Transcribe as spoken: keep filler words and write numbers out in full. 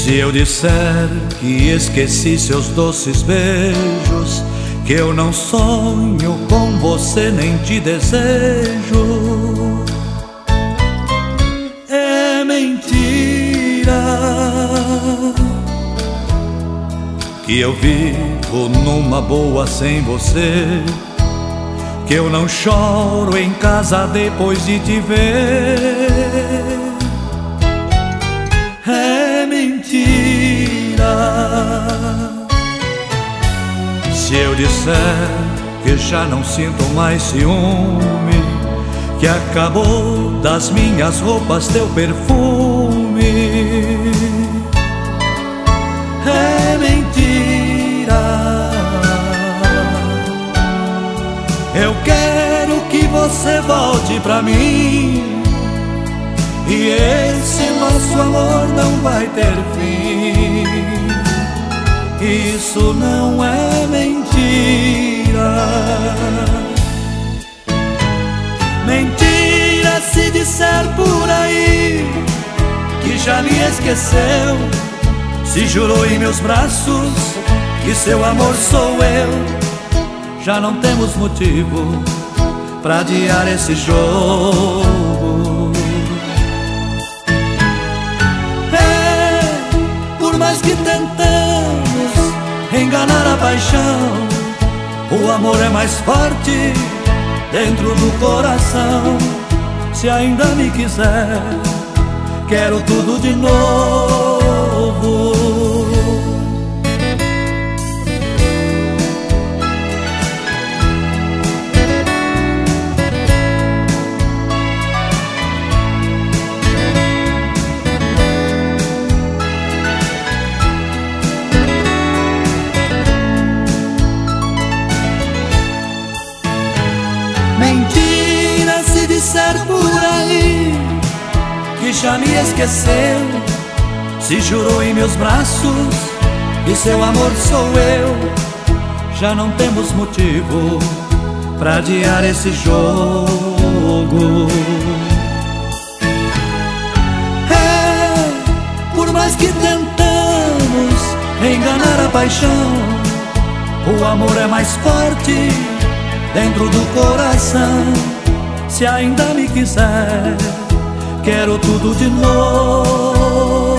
Se eu disser que esqueci seus doces beijos, que eu não sonho com você nem te desejo, é mentira. Que eu vivo numa boa sem você, que eu não choro em casa depois de te ver, é mentira. Se eu disser que já não sinto mais ciúme, que acabou das minhas roupas teu perfume, é mentira. Eu quero que você volte pra mim, e esse nosso amor não vai ter fim. Isso não é mentira. Mentira se disser por aí que já me esqueceu, se jurou em meus braços que seu amor sou eu. Já não temos motivo pra adiar esse jogo. É, por mais que tentamos enganar a paixão, o amor é mais forte dentro do coração. Se ainda me quiser, quero tudo de novo. Mentira se disser por aí que já me esqueceu, se jurou em meus braços que seu amor sou eu. Já não temos motivo pra adiar esse jogo. É, por mais que tentamos enganar a paixão, o amor é mais forte dentro do coração. Se ainda me quiser, quero tudo de novo.